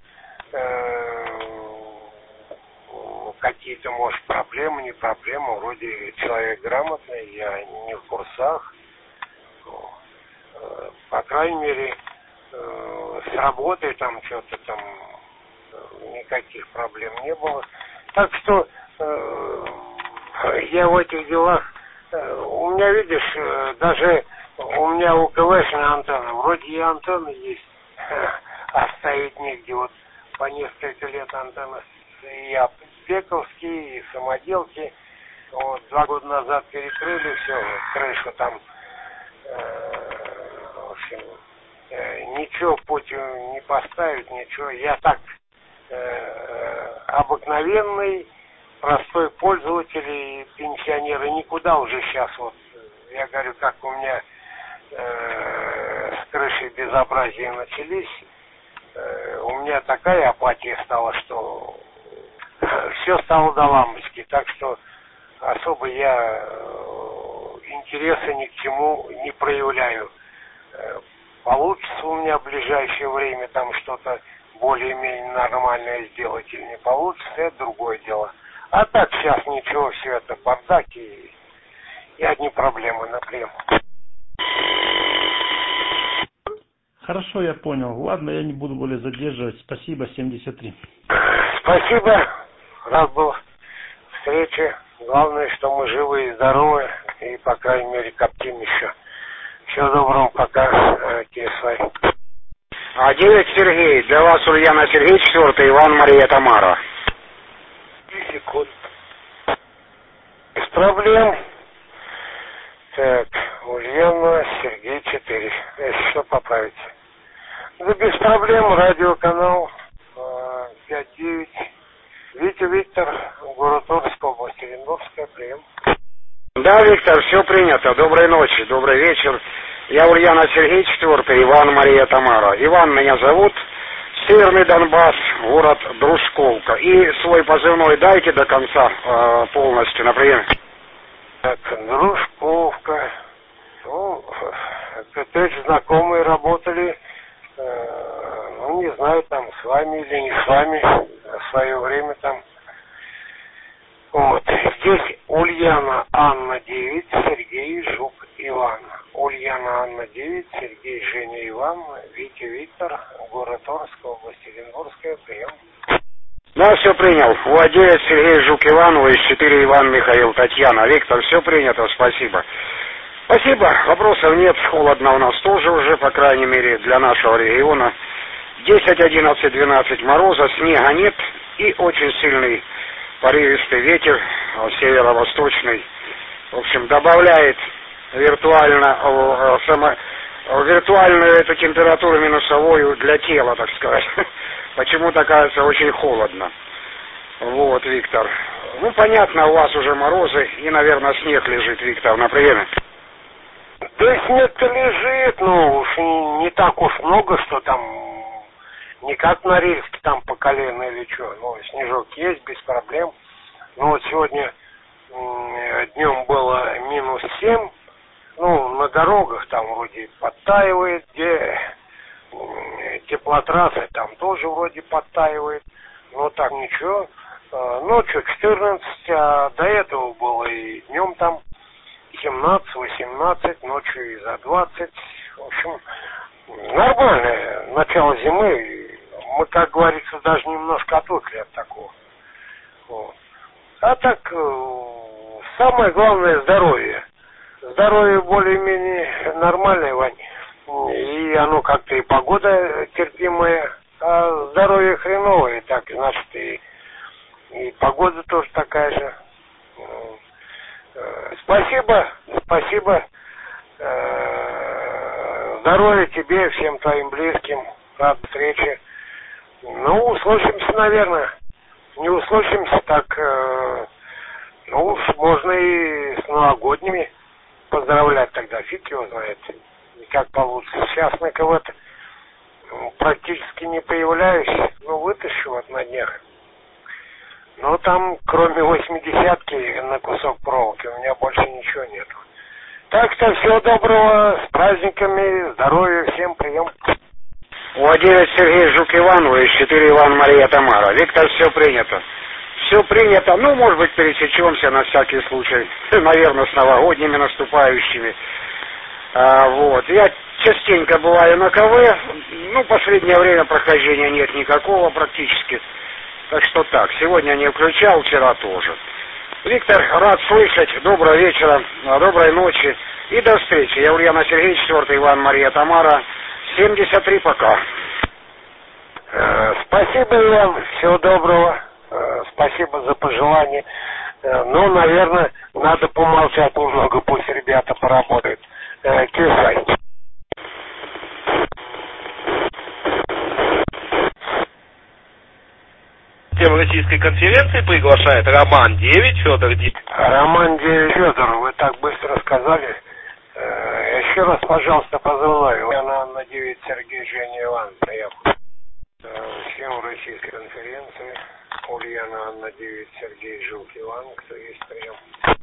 какие-то, может, проблемы, не проблемы, вроде человек грамотный, я не в курсах. По крайней мере, с работой там что-то там никаких проблем не было. Так что я в этих делах, у меня, видишь, даже у меня УКВшная антенна, вроде и антенны есть, оставить негде. Вот по несколько лет антенны и пековские, и самоделки. Вот 2 года назад перекрыли все, крышу там, в общем, ничего путь не поставить, ничего. Я так обыкновенный, простой пользователь и пенсионер, и никуда уже сейчас вот, я говорю, как у меня с крышей безобразия начались, у меня такая апатия стала, что все стало до лампочки, так что особо я интереса ни к чему не проявляю. Получится у меня в ближайшее время там что-то более-менее нормальное сделать или не получится, это другое дело. А так сейчас ничего, все это бардак и одни проблемы напрямую. Хорошо, я понял. Ладно, я не буду более задерживать. Спасибо, 73. Спасибо. Рад был встрече. Главное, что мы живы и здоровы. И, по крайней мере, коптим еще. Всего доброго, пока. Кирсай. 9 Сергей. Для вас Ульяна Сергей, 4 Иван Мария Тамара. 10 секунд. Без проблем. Так, Ульяна Сергей 4. Если что, поправите. Да без проблем. Радиоканал 5-9. Витя Виктор, город Орск, область Оренбургская, прием. Да, Виктор, все принято. Доброй ночи, добрый вечер. Я Ульяна Сергей, 4 Иван Мария Тамара. Иван меня зовут. Северный Донбасс, город Дружковка. И свой позывной дайте до конца полностью на прием. Так, Дружковка. Ну, опять знакомые работали, ну, не знаю, там, с вами или не с вами, в свое время там. Вот, здесь Ульяна Анна 9, Сергей Жук Иван. Ульяна Анна 9, Сергей Женя Иван, Витя Виктор, город Орск, область Оренбургская, прием. Да, все принял. У9 Сергей Жук Иван, У4 Иван Михаил Татьяна. Виктор, все принято, спасибо. Спасибо, вопросов нет, холодно у нас тоже уже, по крайней мере, для нашего региона. 10, 11, 12 мороза, снега нет и очень сильный порывистый ветер северо-восточный. В общем, добавляет виртуальную эту температуру минусовую для тела, так сказать. Почему-то кажется очень холодно. Вот, Виктор. Ну, понятно, у вас уже морозы и, наверное, снег лежит, Виктор, на приеме. Да снег-то лежит, ну уж не так уж много, что там не как на Норильске там по колено или что. Ну, снежок есть без проблем. Ну вот сегодня днем было -7. Ну, на дорогах там вроде подтаивает, где теплотрассы там тоже вроде подтаивает. Но так ничего. Ночью 14, а до этого было и днем там 17-18, ночью и за 20. В общем, нормальное начало зимы. Мы, как говорится, даже немножко отвыкли от такого. Вот. А так, самое главное здоровье. Здоровье более-менее нормальное, Вань. И оно как-то и погода терпимая, а здоровье хреновое. Так, значит, и погода тоже такая же. Спасибо Здоровья тебе, всем твоим близким. Рад встрече. Ну, услышимся, наверное. Не услышимся, так, ну, можно и с новогодними поздравлять тогда. Фиг его знает, как получится. Сейчас на кого-то практически не появляюсь. Ну, вытащу вот на днях. Но там, кроме 80-ки на кусок проволоки, у меня больше ничего нету. Так что всего доброго, с праздниками, здоровья, всем прием. У9 Сергей Жук Иван, У4 Иван Мария Тамара. Виктор, все принято. Все принято. Ну, может быть, пересечемся на всякий случай. Наверное, с новогодними наступающими. Вот. Я частенько бываю на КВ. Ну, последнее время прохождения нет никакого практически. Так что так. Сегодня не включал, вчера тоже. Виктор, рад слышать. Доброго вечера, доброй ночи и до встречи. Я Ульяна Сергей, 4 Иван Мария Тамара. 73 пока. Спасибо, Иван. Всего доброго. Спасибо за пожелание. Ну, наверное, надо помолчать немного, пусть ребята поработают. Кисай. Тема российской конференции приглашает Роман 9, Федор 9. Роман 9, Федор, вы так быстро сказали. Еще раз, пожалуйста, позывной. Ульяна на 9, Сергей, Женя, Иван. Приехал. Всем российской конференции. Ульяна на 9, Сергей, Жук, Иван. Кто есть, прием.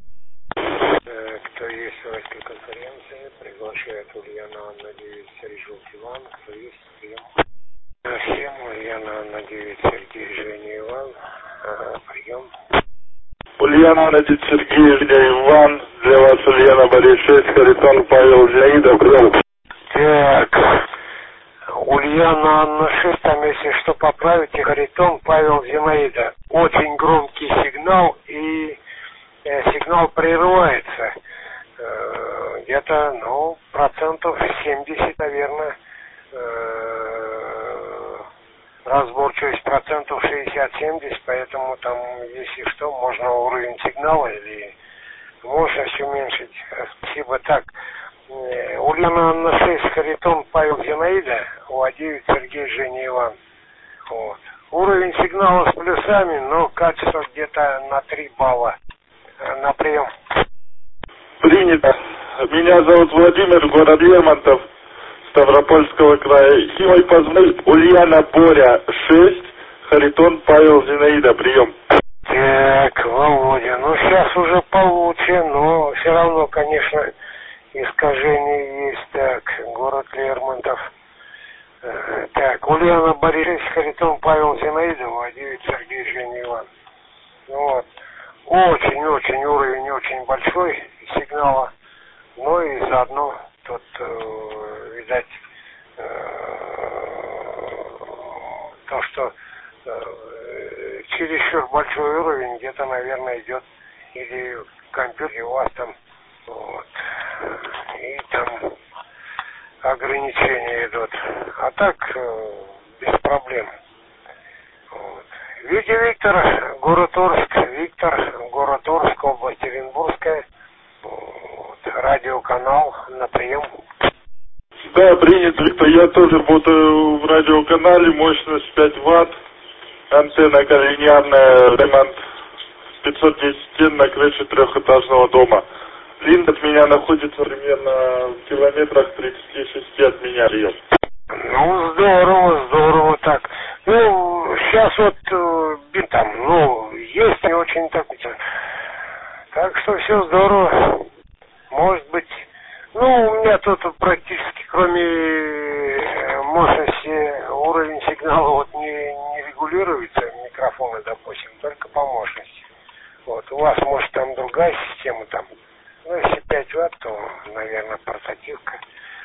Кто есть в российской конференции, приглашает Ульяна на 9, Сергей, Жук, Иван. Кто есть, прием. Всем Ульяна на 9, Сергей, Женя, Иван. Прием. Ульяна на 9, Сергей, Женя, Иван. Для вас Ульяна Борис 6, Харитон Павел Зинаида, прием. Так. Ульяна Анна 6, там, если что, поправите, Харитон Павел Зинаида. Очень громкий сигнал, и сигнал прерывается. Где-то, ну, процентов 70, наверное, разборчивость процентов 60-70, поэтому там, если что, можно уровень сигнала или мощность уменьшить. Спасибо. Так, Ульяна Анна 6, Харитон Павел Зинаида, У9 Сергей, Женя, Иван. Вот. Уровень сигнала с плюсами, но качество где-то на 3 балла. На прием. Принято. Меня зовут Владимир, город Лермонтов, Ставропольского края. И мой позывной Ульяна Боря 6, Харитон Павел Зинаида, прием. Так, Володя, ну сейчас уже получше, но все равно, конечно, искажение есть. Так, город Лермонтов. Так, Ульяна Борис, Харитон Павел Зинаида, У9 Сергей, Женя, Иван. Вот. Очень-очень уровень очень большой сигнала. Ну и заодно тут, видать, то, что чересчур большой уровень, где-то, наверное, идет или в компьютере у вас там, вот, и там ограничения идут. А так, без проблем. Вот. Виктор, город Орск, Виктор, город Орск, область Оренбургская, вот, радиоканал на прием. Да, принято, Виктор, я тоже работаю в радиоканале, мощность 5 Вт, антенна коллинеарная, ремонт 510 стен на крыше трехэтажного дома. Линд от меня находится примерно в километрах 36 от меня. Ну, здорово, здорово так. Ну, сейчас вот там, ну, есть не очень так. Так что все здорово. Может быть, ну, у меня тут практически, кроме мощности, уровень сигнала вот не регулируется, микрофоны, допустим, только по мощности. Вот, у вас, может, там другая система, там, ну, если 5 Вт, то, наверное, портативка.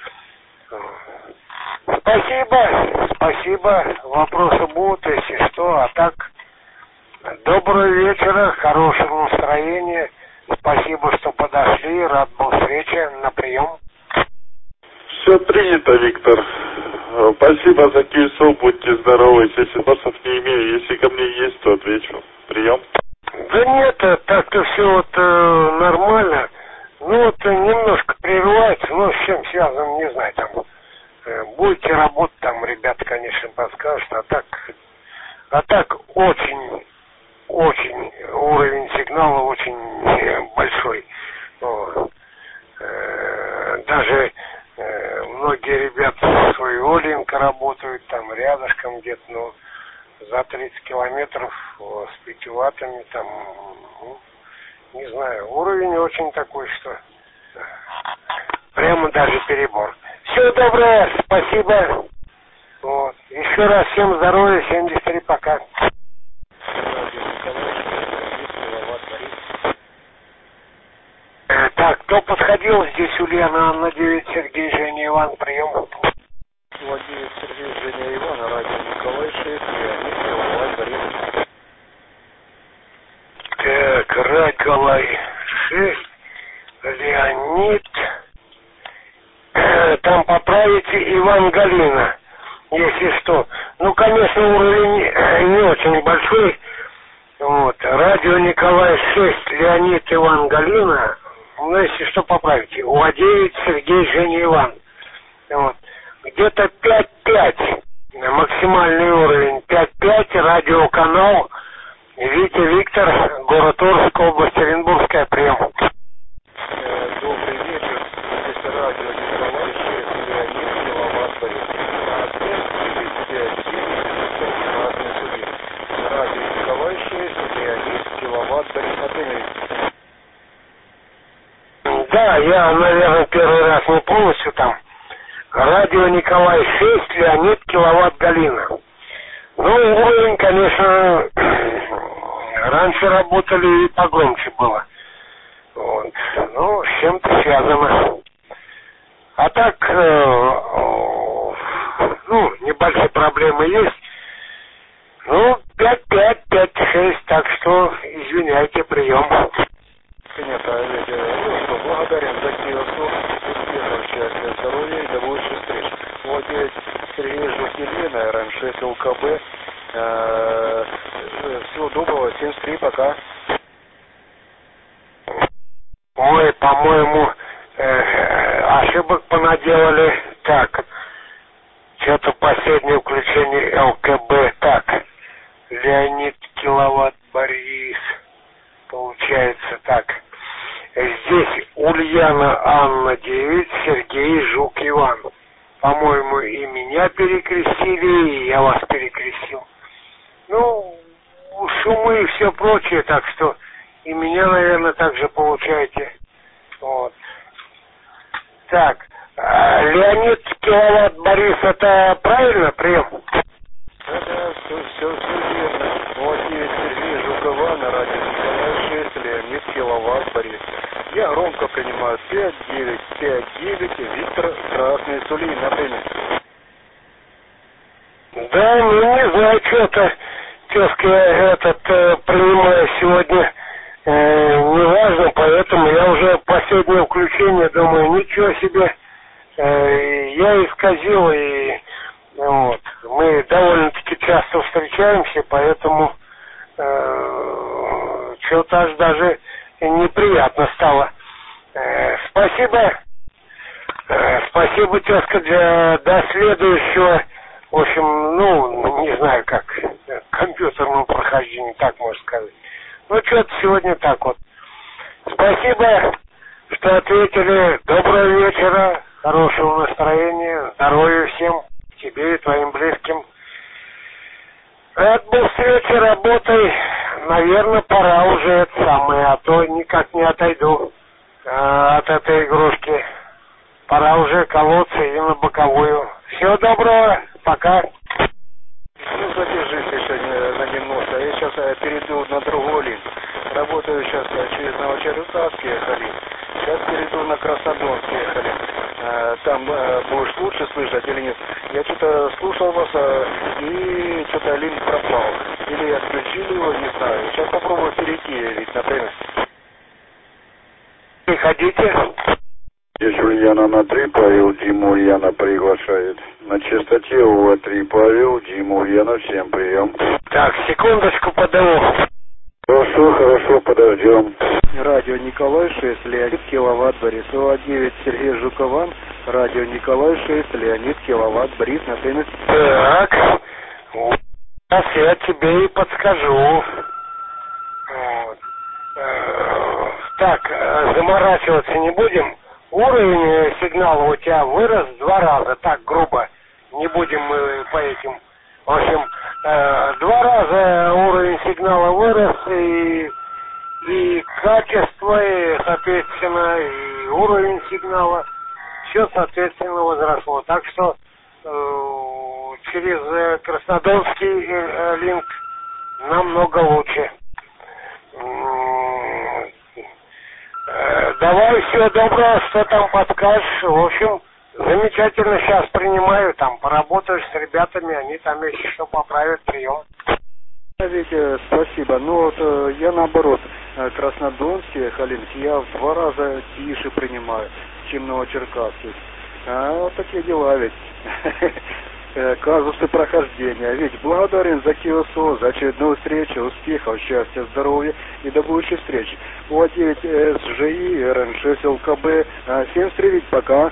Спасибо. Вопросы будут, если что. А так, доброго вечера, хорошего настроения. Спасибо, что подошли. Рад был встрече. На прием. Все принято, Виктор. Спасибо за QSO. Будьте здоровы. Если вопросов не имею, если ко мне есть, то отвечу. Прием. Да нет, так-то все вот нормально. Ну вот немножко прерывается, но с чем связано, не знаю, там сигнал очень большой. Вот. Даже многие ребята с Ольенко работают, там рядышком где-то, но за 30 километров с 5 ваттами, там, ну, не знаю, уровень очень такой, что прямо даже перебор. Всего доброго, спасибо. Вот. Еще раз всем здоровья, 73, пока. Так, кто подходил? Здесь Ульяна, Анна 9, Сергей, Женя, Иван, прием. Владимир, Сергей, Женя, Иван, радио Николай 6, Леонид, Николай, Борис. Так, Николай 6, Леонид. Там поправите Иван, Галина, если что. Ну, конечно, уровень не очень большой. Вот. Радио Николай 6, Леонид, Иван, Галина. Ну, если что, поправите. УА-9, Сергей, Женя, Иван. Вот. Где-то 5-5. Максимальный уровень 5-5. Радиоканал Витя Виктор, город Орск, область Оренбургская, прием. Добрый вечер. Здесь радио Николай 6, Леонид, Киловатт, Борис. Радио Николай 6, Леонид, Киловатт, Борис. Да, я, наверное, первый раз не полностью там. Радио Николай 6, Леонид, Киловатт, Галина. Ну, уровень, конечно, раньше работали и погромче было. Вот. Ну, с чем-то связано. А так, ну, небольшие проблемы есть. Ну, 5-5, 5-6, так что, извиняйте, прием. Принято, ну что, благодарен за Киевсу, успехов, счастья, здоровья и до будущих встреч. Владимир, Сергей, Жукелина, РМ6, ЛКБ. Всего доброго, 73, пока. Ой, по-моему, ошибок понаделали. Так, что-то последнее включение ЛКБ. Так, Леонид, Киловатт, Борис. Получается так. Здесь Ульяна, Анна 9, Сергей, Жук, Иван. По-моему, и меня перекрестили, и я вас перекрестил. Ну, шумы и все прочее, так что и меня, наверное, также получаете. Вот. Так, Леонид, Киловатт, Борис, это правильно, прием? Да, все верно. Владимир, Сергей, Жук, Иван, радио Николай 6, Леонид, Киловатт, Борис. Я громко принимаю 5-9, 5-9, Виктор, Красный Сулей, например. Да, ну не знаю, что-то, тезка, этот принимаю сегодня неважно, поэтому я уже последнее включение думаю, ничего себе, я исказил, и вот, мы довольно-таки часто встречаемся, поэтому что-то аж даже неприятно стало. Спасибо. Спасибо, тезка, до следующего, в общем, ну, не знаю как, компьютерного прохождения, так можно сказать. Ну, что-то сегодня так вот. Спасибо, что ответили. Доброго вечера, хорошего настроения, здоровья всем, тебе и твоим близким. Рад был встречи, работай. Наверное, пора уже это самое, а то никак не отойду от этой игрушки. Пора уже колоться и на боковую. Всего доброго, пока. Ну, задержись еще немного. Я сейчас перейду на другую линию. Работаю сейчас через Новочеркасск, ехали. Сейчас перейду на Краснодонск, ехали. Там будешь лучше слышать или нет? Я что-то слушал вас, и что-то линк пропал. Или отключили его, не знаю. Сейчас попробую перейти, ведь, например. Приходите. Здесь Ульяна на 3, Павел, Дима, Ульяна приглашает. На частоте УА-3, Павел, Дима, Ульяна, всем прием. Так, секундочку подаю. Хорошо, подождем. Радио Николай 6, Леонид, Киловатт, Борис. УА-9, Сергей, Жук, Иван. Радио Николай 6, Леонид, Киловатт, Борис, например. Так, сейчас я тебе и подскажу. Вот. Так, заморачиваться не будем. Уровень сигнала у тебя вырос 2 раза, так грубо. Не будем мы по этим. В общем, 2 раза уровень сигнала вырос, и качество, и, соответственно, и уровень сигнала, все, соответственно, возросло. Так что через Краснодонский линк намного лучше. Давай, всего доброго, что там подскажешь. В общем, замечательно, сейчас принимаю, там поработаешь с ребятами, они там если что поправят прием. Витя, спасибо. Ну вот я наоборот, Краснодонский, Халимс, я в 2 раза тише принимаю, чем Новочеркасский. Вот такие дела ведь. Казусы прохождения. Ведь благодарен за КИОСО, за очередную встречу, успехов, счастья, здоровья и до будущих встреч. УА-9 СЖИ, РН6 ЛКБ. Всем встретить, пока.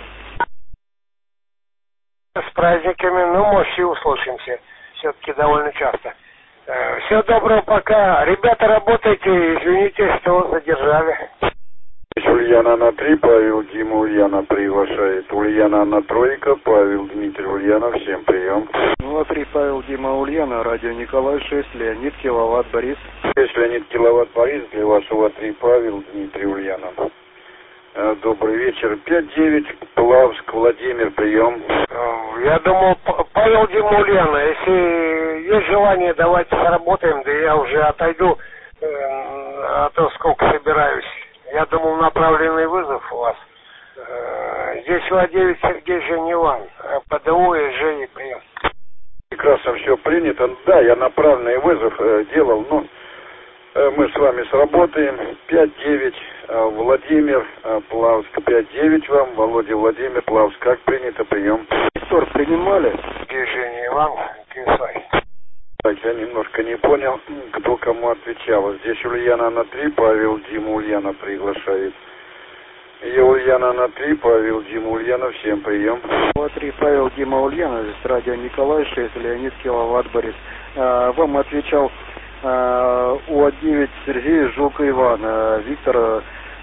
С праздниками, ну, может, и услышимся. Все-таки довольно часто. Всего доброго, пока. Ребята, работайте, извините, что задержали. Ульяна на 3, Павел, Дима, Ульяна приглашает. Ульяна на 3, Павел, Дмитрий, Ульяна, всем прием. 2-3, Павел, Дима, Ульяна, радио Николай 6, Леонид, киловатт, Борис. 6, Леонид, киловатт, Борис, для вашего 3, Павел, Дмитрий, Ульяна. Добрый вечер. 5-9, Плавск, Владимир, прием. Я думал, Павел, Дима, Ульяна, если есть желание, давайте сработаем, да я уже отойду, а то сколько собираюсь. Я думал, направленный вызов у вас. Здесь УА-9 Сергей Женеван, ПДУ и ЖИ, прием. Прекрасно все принято. Да, я направленный вызов делал, но мы с вами сработаем. 5-9, Владимир, Плавск, 5-9 вам, Володя, Владимир, Плавск. Как принято, прием? Торг принимали? Сергей Женеван, КСАЙ. Так, я немножко не понял, кто кому отвечал. Здесь Ульяна на 3, Павел, Дима, Ульяна приглашает. Я Ульяна на 3, Павел, Дима, Ульяна, всем прием. 2-3, Павел, Дима, Ульяна, здесь радио Николай 6, Леонид, киловатт, Борис. Вам отвечал УА-9 Сергей, Жук, Иван. Виктор,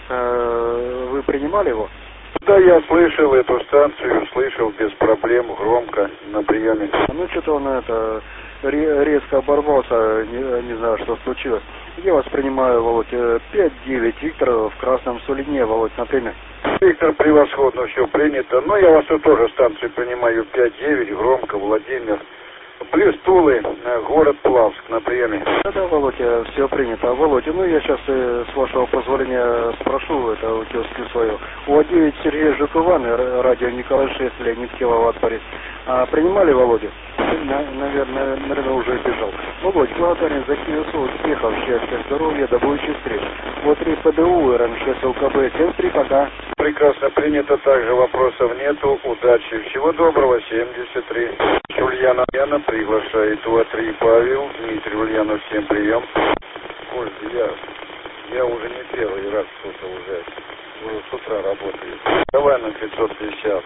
вы принимали его? Да, я слышал эту станцию, слышал без проблем, громко, на приеме. Ну, что-то он резко оборвался, не знаю, что случилось. Я вас принимаю, Володь, 5-9, Виктор в Красном Сулине, Володь, например. Виктор, превосходно, все принято. Но я вас тут тоже станцию принимаю, 5-9, громко, Владимир. Плюс Тулы, город Плавск, на приеме. Да, Володя, все принято. Володя, ну я сейчас, с вашего позволения, спрошу это утёзки свою. УА-9 Сергей Жукован, радио Николай 6, Леонид, киловатт, Борис. Принимали, Володя? Наверное, уже бежал. Володь, благодарен за КИОСО, успехов, счастья, здоровья, до будущих встреч. УА-3 ПДУ, РН6 ЛКБ. Всем 3, пока. Прекрасно принято, также вопросов нету. Удачи, всего доброго, 73. Ульяна приглашает УА-3 Павел, Дмитрий, Ульяна, всем прием. Ольга, я уже не первый раз что-то уже с утра работаю. Давай на 550.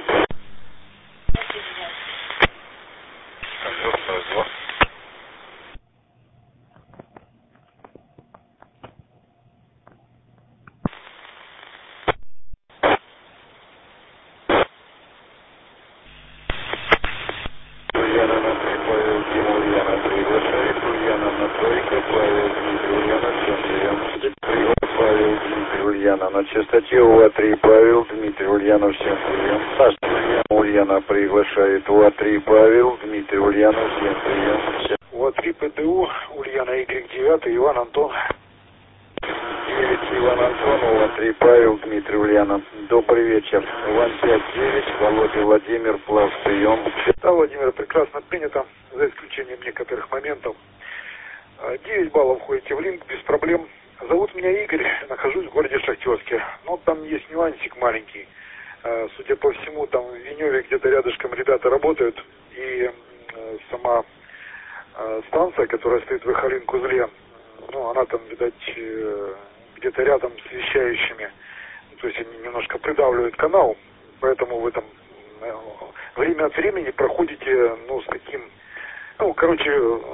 На частоте УА-3 Павел, Дмитрий, Ульяна, всем прием. Ульяна приглашает УА-3 Павел, Дмитрий, Ульяна, всем прием. УА-3 ПДУ, Ульяна Y9, Иван Антон. 9, Иван Антон, УА-3 Павел, Дмитрий, Ульяна. Добрый вечер. Иван 5-9, Володя, Владимир, Плавск, прием. Да, Владимир, прекрасно принято, за исключением некоторых моментов. 9 баллов входите в линк, без проблем. Зовут меня Игорь, нахожусь в городе Шахтерске. Но там есть нюансик маленький. Судя по всему, там в Веневе где-то рядышком ребята работают. И сама станция, которая стоит в Ихалин-Кузле, ну, она там, видать, где-то рядом с вещающими. То есть они немножко придавливают канал. Поэтому вы там время от времени проходите, ну, с таким Ну, короче,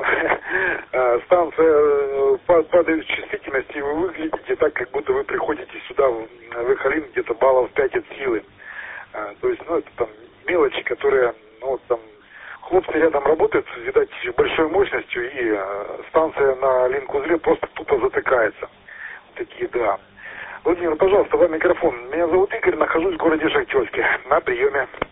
станция падает в чувствительности, и вы выглядите так, как будто вы приходите сюда, в Ихалин, где-то баллов 5 от силы. То есть, ну, это там мелочи, которые, ну, вот там, хлопцы рядом работают, видать, большой мощностью, и станция на линк-узле просто тупо затыкается. Такие, да. Владимир, пожалуйста, вам микрофон. Меня зовут Игорь, нахожусь в городе Шахтерске. На приеме.